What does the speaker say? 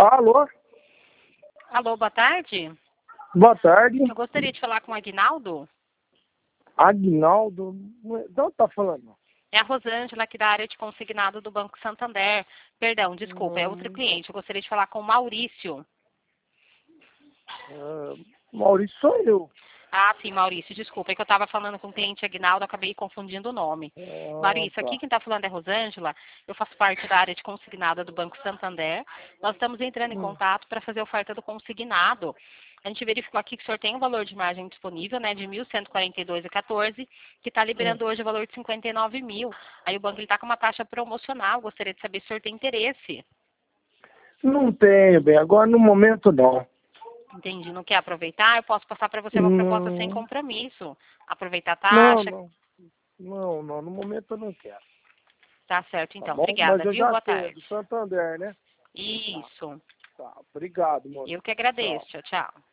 Alô? Alô, boa tarde. Boa tarde. Eu gostaria de falar com o Aguinaldo. Aguinaldo? De onde tá falando? É a Rosângela aqui da área de consignado do Banco Santander. Perdão, desculpa, é outro cliente. Eu gostaria de falar com o Maurício. Maurício sou eu. Ah, sim, Maurício, desculpa. É que eu estava falando com o cliente Aguinaldo, acabei confundindo o nome. Maurício, Tá. aqui quem está falando é Rosângela. Eu faço parte da área de consignado do Banco Santander. Nós estamos entrando em contato para fazer a oferta do consignado. A gente verificou aqui que o senhor tem um valor de margem disponível, né, de R$ 1.142,14, que está liberando hoje o valor de R$ 59 mil. Aí o banco está com uma taxa promocional. Gostaria de saber se o senhor tem interesse. Não tenho, bem. Agora no momento não. Entendi. Não quer aproveitar? Eu posso passar para você uma proposta sem Não, compromisso. Aproveitar a não, taxa. não. Não, não. No momento eu não quero. Tá certo, Tá então. bom? Mas Obrigada, eu viu? já Boa sei, é tarde. do Santander, né? Tá, Isso. tá. Obrigado, moço. Eu que Tchau. agradeço. Tchau, tchau.